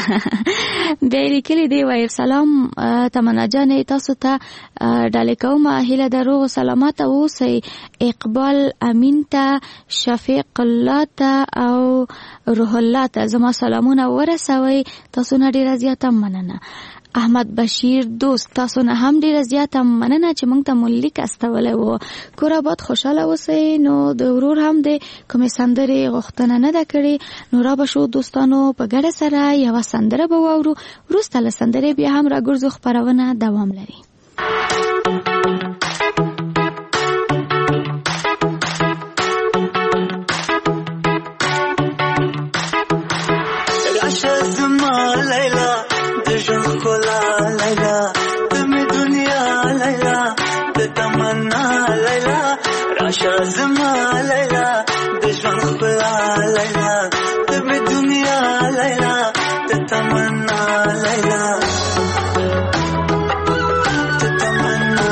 بیا لیکلي دی وای سلام تمنا جان تاسو ته ډالې کوم هیله درو سلامت اوسئ اقبال امین ته شفیق الله ته او روح الله ته زما سلامونه ورسوي. تاسو نه ډیر زیاته مننه. احمد بشیر دوست، تاسو نه هم ډیره زیاته مننه چې موږ ته لیک استولی و. کور آباد خوشحاله اوسئ. نو د ورور هم د کومې سندرې غوښتنه نه ده کړې، نو را به شو دوستانو په ګډه سره یوه سندره به واورو. وروسته له سندرې بیا هم راګرځو، خپرونه دوام لري. زما لیلا د ژوند ښکلا لیلا د مې دنیا لیلا د تمنا لیلا د تمنا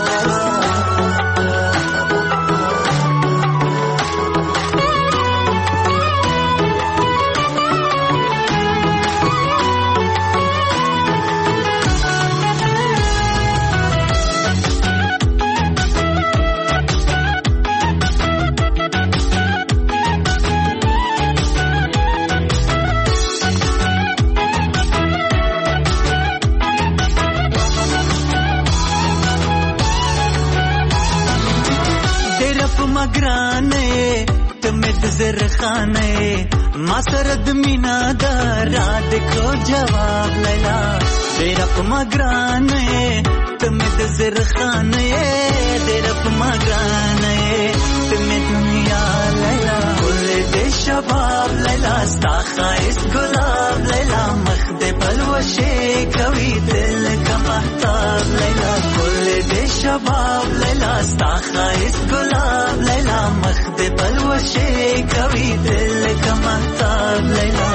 ګرانه ته مې د زرخانه ما سره د مینا دا را دکو جواب لیلا ډېر په ما ګرانه ته مې د زرخانه ډېر په ما ګرانه ته مې دنیا لیلا ګل د شباب لیلا ستا ښایست ګلاب لیلا مخ دې بلوشې کوي دل کا محتاب لیلا ګل د شباب لیلا ستا ښایست ګلاب لیلا مخ دې بلوشې کوي دل کا محتاب لیلا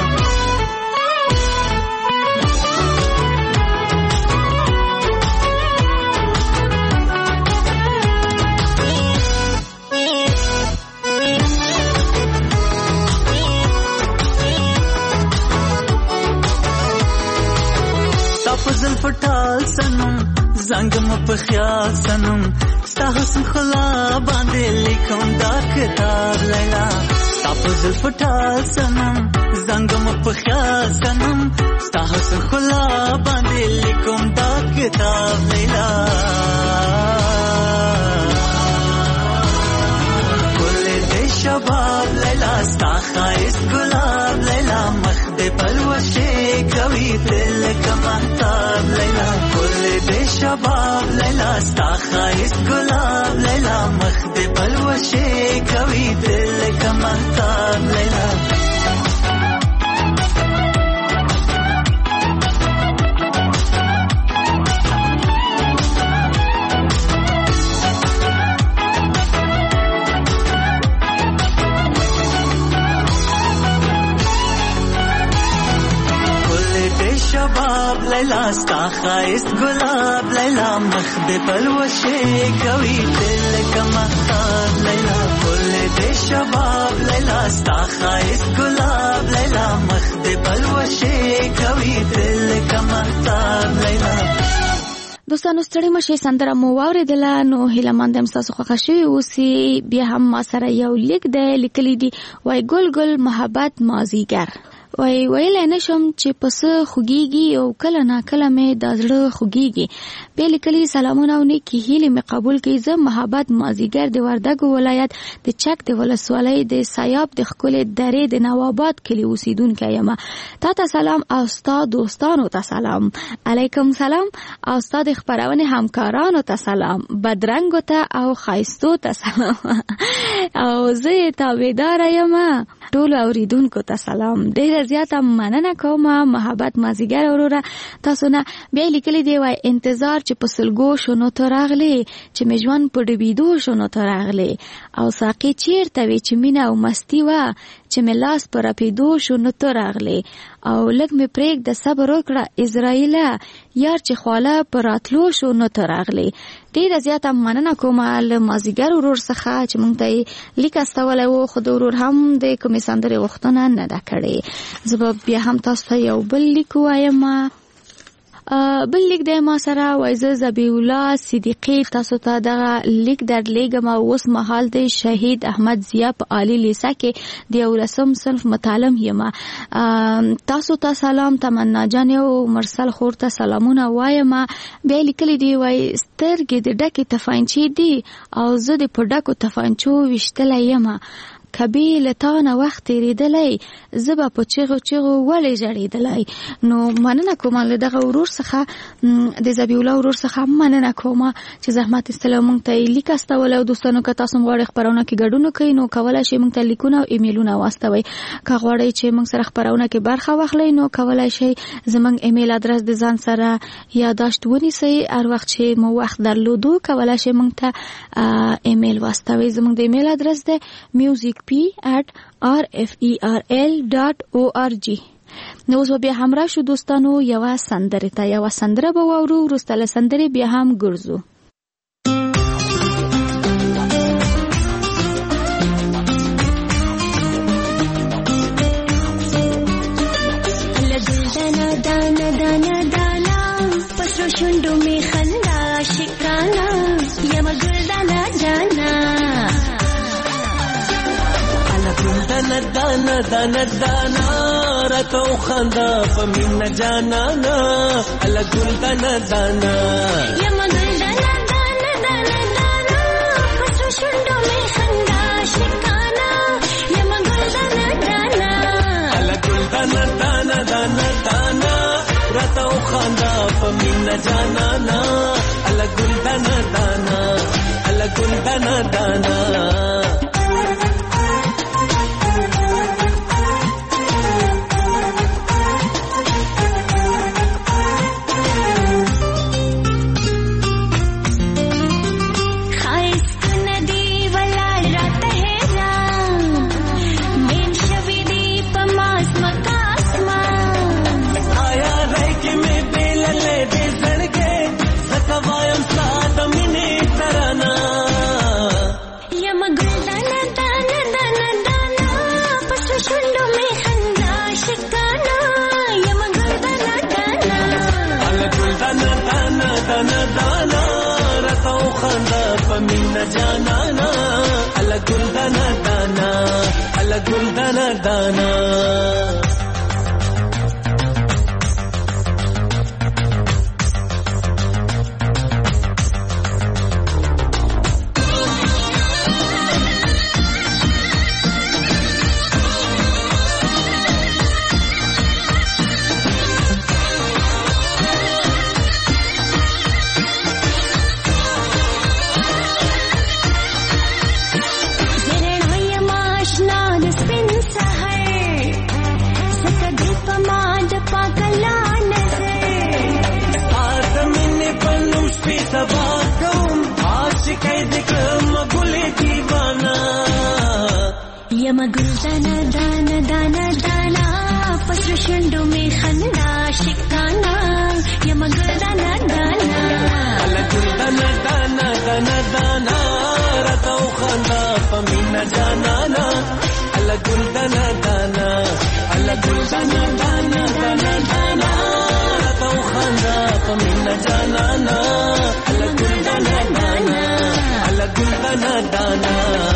فضل پټال سنم زنګم په خیال سنم ستا حسن خلا باندې لیکم دا کتاب لیلا ستا فضل پټال سنم زنګم په خیال سنم ستا حسن خلا باندې لیکم دا کتاب لیلا ګل دې شباب لیلا ستا ښایست ګلاب لیلا مخ دې بلوشې کوي دل کا محتاب لیلا ګل دې شباب لیلا ستا ښایست ګلاب لیلا مخ دې بلوشې کوي دل کا محتاب لیلا شباب لیلا ستا ښایست ګلاب لیلا مخ دې بلوشې کوي دل کا محتاب لیلا ګل دې شباب لیلا ستا ښایست ګلاب لیلا مخ دې بلوشې کوي دل کا محتاب لیلا. دوستانو ستړي مشه سندره مو واورېدله. نو هیله مند یم ستاسو خوښه شوې اوسي. بیا هم ما سره یو لیک دی لیکلی دی، وای ګل ګل محبت مازیګر. ویلی نشم چې پس خوږیږي او کله ناکله مې د زړه خوږیږي. بیا لیکلي سلامونه او نیکې هیلې مې قبول کړي. زه محبت مازیګر د وردګو ولایت د چک د ولسوالۍ د سیاب د ښکلې درې د نواباد کلي اوسیدونکی یم. تا ته سلام او ستا دوستانو ته سلام. علیکم سلام او ستا د خپرونې همکارانو ته سلام. بدرنګو ته او ښایستو ته سلام او زه یې تابعداره یم. ټولو اوریدونکو ته سلام. ډېره زیاته مننه کوم محبت مازیګر وروره. تاسو نه بیا لیکلی دی، وای انتظار چې په سلګو شونو ته راغلی، چې مې ژوند په ډوبېدو شونو ته راغلی، او ساقي چیرته وې چې مینه او مستی وه، چې مې لاس په رپېدو شونو ته راغلی، او لږ مې پرېږده صبر وکړه اسرائیله، یار چې خواله په راتلو شونو ته راغلی. ډېره زیاته مننه کوم له مازیګر ورور څخه چې موږ ته یې لیک استولی و، خو د ورور هم د کومې سندرې غوښتنه نه ده کړې. زه به بیا هم تاسو ته یو بل لیک ووایم. بل لیک د ما سره وایزه زبی الله صدیقی تاسو ته دغه لیک درلېږم اوس مهال د شهید احمد ضیا په عالی لیسه کې د ولسم صنف متعلم یم. تاسو ته سلام، تمنا جان او مرسل خور ته سلامونه وایم. بیا لیکلي دی وای سترګې د ډکې تفانچې دي او زه د په ډکو تفانچو ویشتلی یم. کبي لتانه وخت تیریدلی زه به په چیغو چیغو ولې ژړېدلی. نو مننه کوم له دغه ورور څخه د زبی الله ورور څخه مننه کوم چې زحمت ایستلی موږ ته یې لیک استولی. او دوستانو که تاسو غواړئ خپرونه کې ګډون کوئ نو کولی شئ موږ ته لیکونه او ایمیلونه واستوئ. که غواړئ چې موږ سره خپرونه کې برخه واخلئ نو کولی شئ زموږ ایمیل ادرس د ځان سره یادداشت ونیسئ. هر وخت چې مو وخت درلودو کولی شئ موږ ته ایمیل واستوئ. زموږ د ایمیل ادرس د musicp@rferl.org. نو اوس بیا همراه شو دوستانو یوه سندره ته. یوه سندره به واورو، وروسته له سندرې بیا هم ګرځو. دانا دانا دانا پسرو شندو می خندا شکانا یم گل دانا دانا دانا دانا دانا دانا راتو خندا پمین جانانا الا گل دانا دانا یم گل دانا دانا دانا دانا پسرو شندو می خندا شکانا یم گل دانا دانا الا گل دانا دانا دانا دانا راتو خندا پمین جانانا الا گل دانا دانا الا گل دانا دانا جانانا الا گل دانا دانا الا گل دانا دانا یم گل دانا دانا دانا دانا پسرو شندو می خندا شکانا یم گل دانا دانا الا گل دانا دانا دانا دانا راتو خندا پمین جانانا الا گل دانا دانا الا گل دانا دانا دانا دانا راتو خندا پمین جانانا الا گل دانا دانا الا گل دانا دانا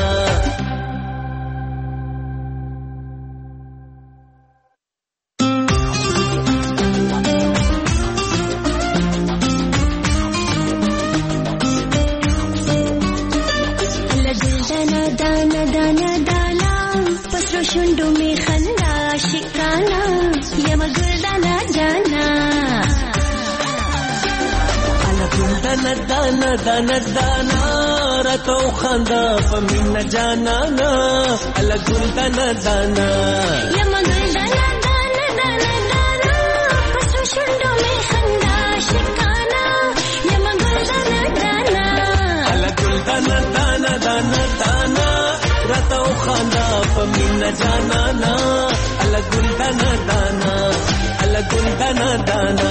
شندو می خندا شکانا یم گل دانا دانا الا گل دانا دانا دانا دانا راتو خندا پمین جانانا الا گل دانا دانا یم گل دانا دانا دانا دانا پسرو شندو می خندا شکانا یم گل دانا دانا الا گل دانا دانا دانا دانا راتو خندا پمین جانانا الا گل دانا دانا الا گل دانا دانا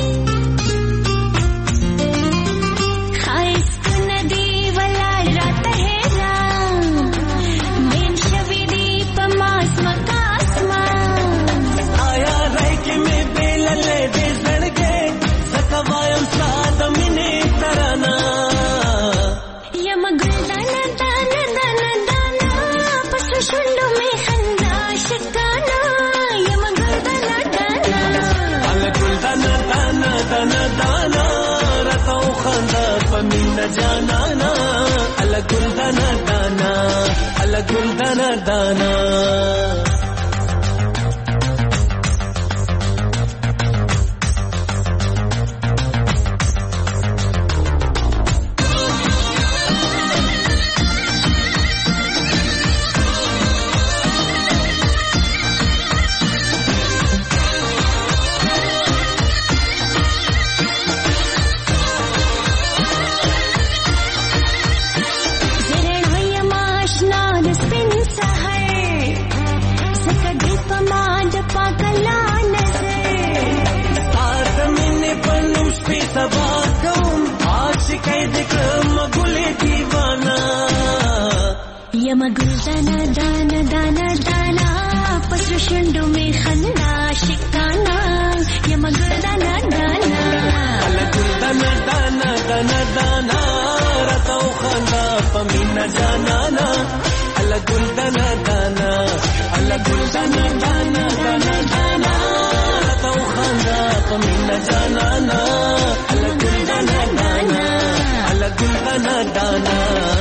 خایست ندی ولا رات ګل دانا دانا यमा गुल दाना दाना दाना दाना पसर शंडो में खंदा शिकाना यमा गुल दाना दाना अला गुल दाना दाना दाना दाना रताओ खंदा पमीना जाना ना अला गुल दाना दाना अला गुल दाना दाना दाना दाना रताओ खंदा पमीना जाना ना अला गुल दाना दाना अला गुल दाना दाना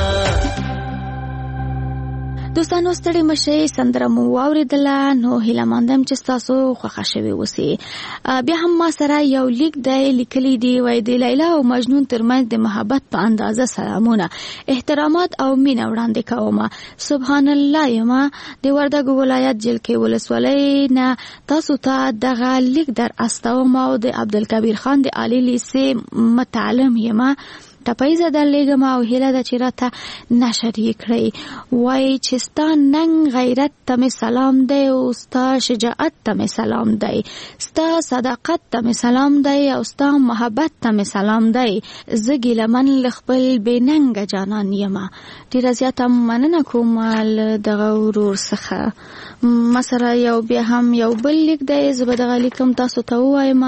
دوستانو ستړي مشي سندره مو واوریدله نو هیله مندم چې تاسو خوښه شوي اوسئ. بیا هم ما سره یو لیک دی لیکلی دی وای د لیلا او مجنون ترمنځ د محبت په اندازه سلامونه احترامات او مینه وړاندې کوم. سبحان الله یما د وردګو ولایت جلکې ولسوالۍ نه تاسو ته دغه لیک در استوم او د عبدالکبیر خان د عالی لیسې متعلم یما ټپایزه در لېږم او هیله ده چې راته نشر یې کړئ. وایي چې ستا ننګ غیرت ته مې سلام دی او ستا شجاعت ته مې سلام دی، ستا صداقت ته مې سلام دی او ستا محبت ته مې سلام دی. زه ګیلمن له خپل بې ننګه جانان یمه. ډېره زیاته مننه کوم له دغه ورور څخه. ما سره یو بیا هم یو بل لیک دی، زه به دغه لیک هم تاسو ته ووایم.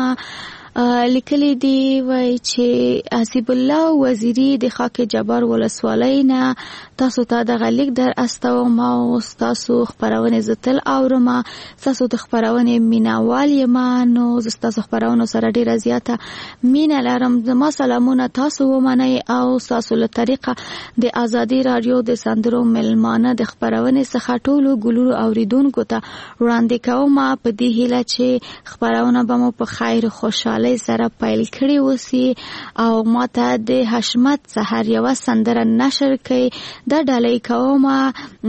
لیکلی دی وای چې حسیب الله وزیری د خاک جبار ولسوالۍ نه تاسو ته دغه لیک در استوم او تاسو خبرونه زتل اورم. تاسو د خبرونه مینوال یم نو تاسو خبرونه سره ډیره زیاته مینه لرم. زما سلامونه تاسو ومنئ او تاسو له طریقه د ازادي رادیو د سندرو ملمانه د خبرونه څخه ټولو ګلورو اوریدونکو ته وړاندې کوم په دې هیله چې خبرونه به مو په خیر خوشاله سره پیل کړی وسی او ماته د حشمت سحر یو سندره نشر کړي. د ډالۍ کومه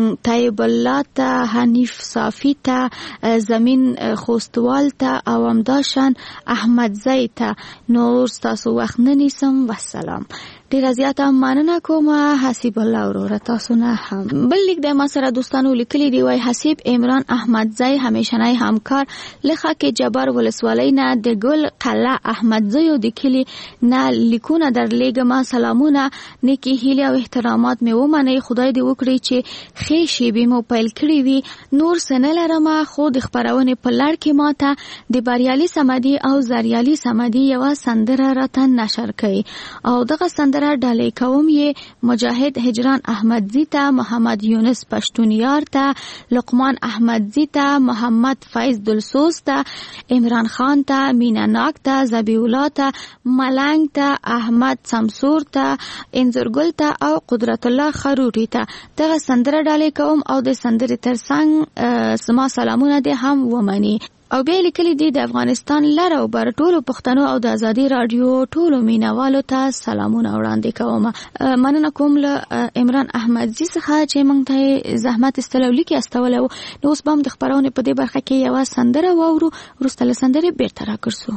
طیب الله ته، حنیف صافی ته، زمین خوستوال ته او امداشان احمد زی ته. نور تاسو وخت نه نیسم. والسلام. ډیره زیاته مننه کوم حسیب الله وروره تاسو نه هم. بل لیک د ما سره دوستانو لیکلی دی وای حسیب عمران احمد زی همیشنی همکار لخوا کې جبار ولسوالۍ نه د ګل قلعه احمد زی د کلی نه لیکونه در لېږم. سلامونه نیکی هیله او احترامات مې ومنئ. خدای دې وکړي چې ښې شیبې مو پیل کړي وي. نور څه نه لرم خو د خپرونې په لړ کې ماته د بریالي صمدي او زریالي صمدي یوه سندره راته نشر کړي او دغه سندره ډالۍ کوم یې مجاهد هجران احمدزی ته، محمد یونس پښتونیار ته، لقمان احمدزی ته، محمد فیض دلسوز ته، عمران خان ته، مینا ناک ته، زبی الله ته، ملنګ ته، احمد سمسور ته، انځرګل ته او قدرت الله خروټی ته. دغه سندره ډالۍ کوم او د سندرې ترڅنګ زما سلامونه دې هم ومني. او بیا لیکلی دی د افغانستان لر او بر ټولو پښتنو او د ازادي رادیو ټولو مینوالو ته سلامونه وړاندې کوم. مننه کوم له عمران احمدزی څخه چې موږ ته زحمت استلو لیکي استولو. نو اوس به هم د خبرونې په دې برخه کې یوه سندره واورو. وروسته له سندرې بیرته راګرځو.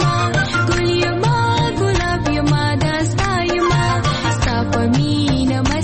Mine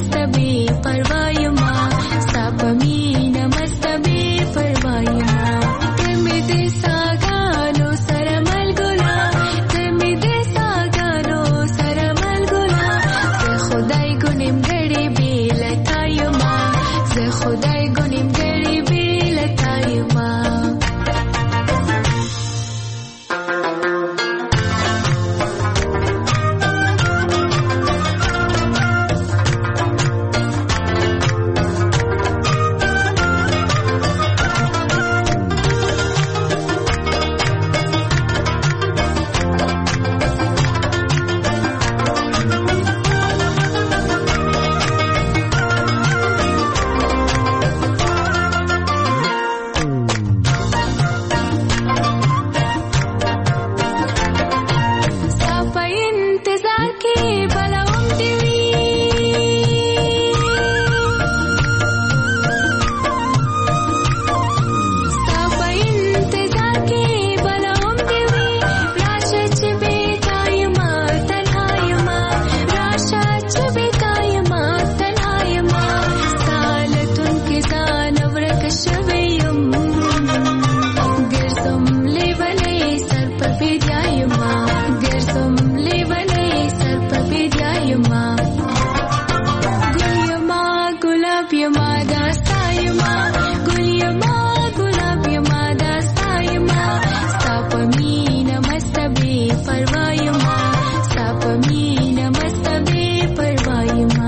یما ګرځم لیونی سر په بیدیا یما ګل یما ګلاب یما داستا یما ګل یما ګلاب یما داستا یما ستا په مینه مست بې پروا یما ستا په مینه مست بې پروا یما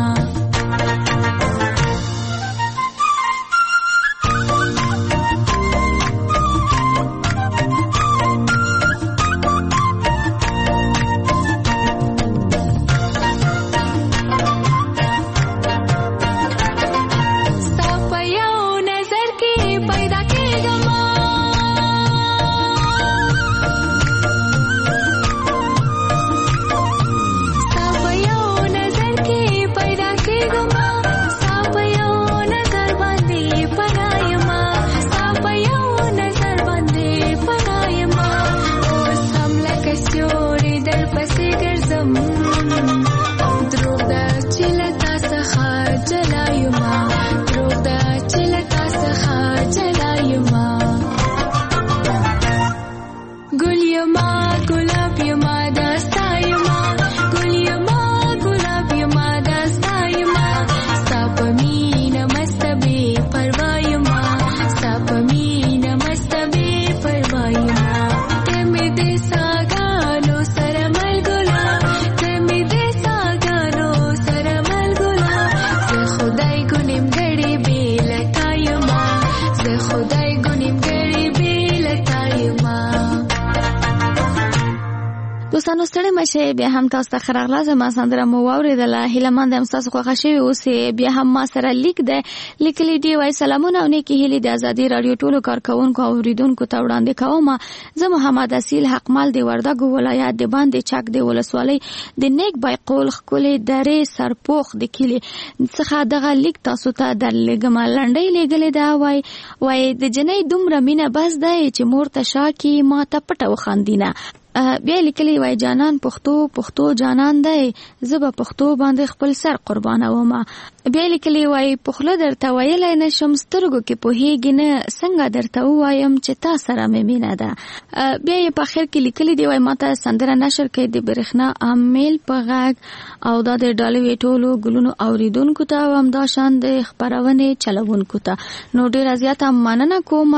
دوستانو ستړي مشه بیا هم تاسو ته خراغلاز ما سندره مو واوریدله هیله مند یم تاسو خوښه شوي اوسې بیا هم ما سره لیک ده لیکلي دی وای سلامونه او نیکی هیلې د ازادي رادیو ټولو کارکونکو او اوریدونکو ته وړاندې کوم زه محمد اصیل حقمل دی وردګو ولایت د باندې چک دی ولسوالۍ د نیک بیقول خولې درې سرپوخ د کلی څخه دغه لیک تاسو ته درلګم لنډۍ لګلې دا وای د جنې دومره مینه بس ده چې مور ته شاکي ما ته پټه وخاندینه بیا لیکلی وای جانان پښتو جانان دی زبا پښتو باندې خپل سر قربانوم بیا لیکلی وای پخله درته ویلای نشم سترګو کې پوهیږي نه څنګه درته وایم چې تا سره مې مینه ده بیا یې په اخر کې لیکلی دی وای ماته سندره نشر کړي د برېښنا عامل په غږ او دا د ډالوي ټولو ګلونو اوریدونکو ته هم دا شان د خبرونه چلوونکو ته نو ډیر زیاته مننه کوم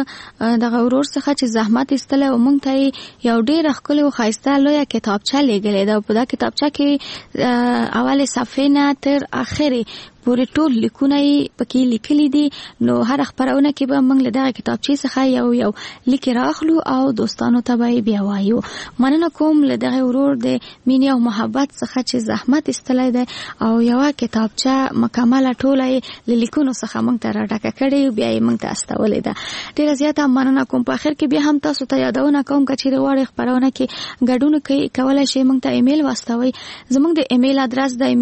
دغه ورور څخه چې زحمت ایستله او مونږ ته یو ډیر خپل او خاصه لویه کتابچه لګلې ده په دا کتابچه کې اوله صفحه نه تر اخره پورې ټول لیکونه پکې لیکلي دي نو هر خبرونه کې به موږ له دغه کتابچې څخه یو لیک راخلو او دوستانو ته به بیا وایو مننه کوم له دغه ورور د مینې او محبت څخه چې زحمت ایستلی دی او یو کتابچه مکمله ټوله لیکونو څخه موږ ته راډکه کړې بیا یې موږ ته استولې ده ډیره زیاته مننه کوم په اخر کې بیا هم تاسو ته یادونه کوم که چیرې غواړئ خبرونه کې ګډون کولی شئ موږ ته ایمیل واستوئ زموږ د ایمیل ادرس دی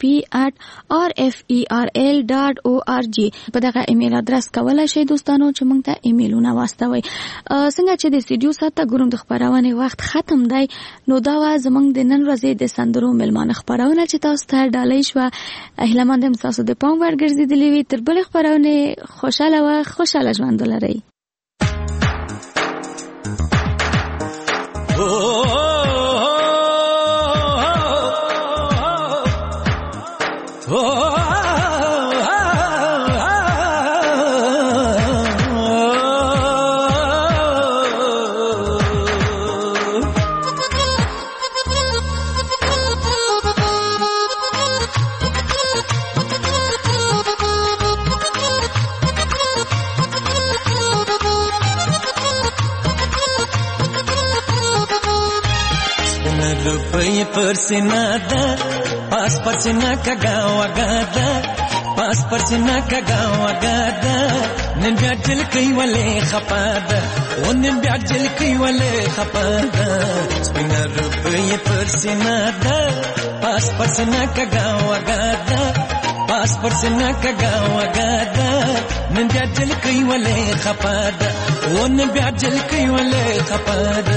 musicp@rferl.org په دغه ایمیل ادرس کولای شئ دوستانو چې موږ ته ایمیلونه واستوئ څنګه چې د سټوډیو ساته ګورم د خبرونه وخت ختم دی نو دا زموږ د نن ورځې د سندرو ملمانه خبرونه چې تاسو ته ډالۍ شو اهلا مندم تاسو د پام ورګرځیدلې وي تر بل خبرونه خوشاله ژوند ولرئ परसिना दा पास परसिना का गाँव गादा पास परसिना का गाँव गादा निन ब्याजल कई वाले खपादा वो निन ब्याजल कई वाले खपादा स्पिना रुपये परसिना दा पास परसिना का गाँव गादा पास परसिना का गाँव गादा निन ब्याजल कई वाले खपादा वो निन ब्याजल कई वाले खपादा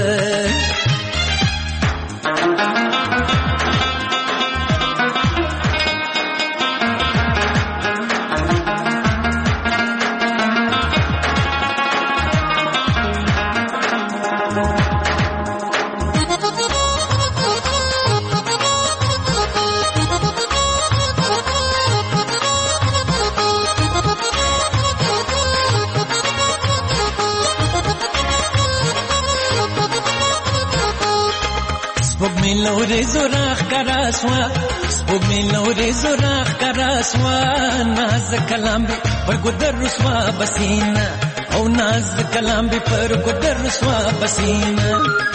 سپوږمۍ لورې زوراخ کراسوا سپوږمۍ لورې زوراخ کراسوا ناز کلام به پر ګدر رسوا بسینا او ناز کلام به پر ګدر رسوا بسینا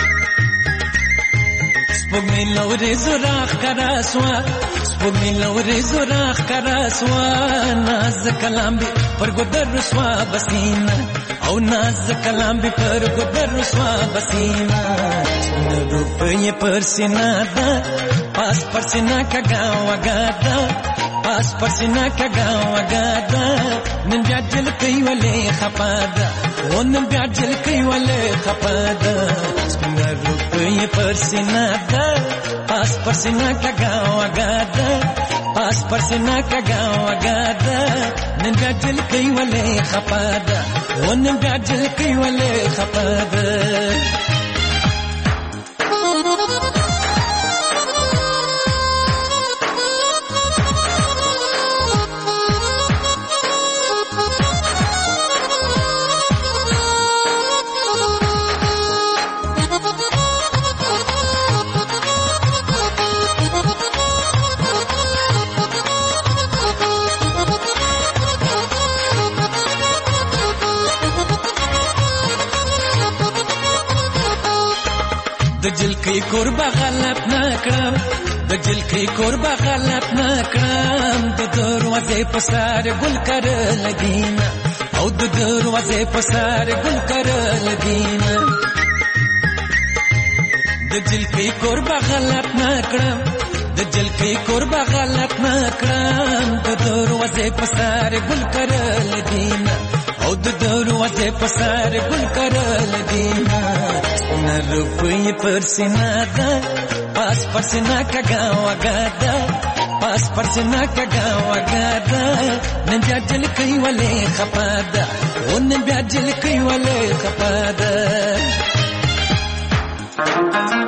سپوږمۍ لورې زوراخ کراسوا سپوږمۍ لورې زوراخ کراسوا ناز کلام به پر ګدر رسوا بسینا او ناز کلام به پر ګدر رسوا بسینا روپیه پر سینا دا پاس پر سینا کګا وګادا پاس پر سینا کګا وګادا نن بیا جل کوي ولې خپادا ون بیا جل کوي ولې خپادا روپیه پر سینا دا پاس پر سینا کګا وګادا پاس پر سینا کګا وګادا نن بیا جل کوي ولې خپادا ون بیا جل کوي ولې خپادا د جلکی قربا غلط نکړم د جلکی قربا غلط نکړم د دروازې په سر ګل کر لګینا او د دروازې په سر ګل کر لګینا د جلکی قربا غلط نکړم د جلکی قربا غلط نکړم د دروازې په سر ګل کر لګینا او د دروازې په سر ګل کر لګینا روپیه پر سینا دا پاس پر سینا کګا وګادا پاس پر سینا کګا وګادا نن بیا جل کوي ولې خپادا ون بیا جل کوي ولې خپادا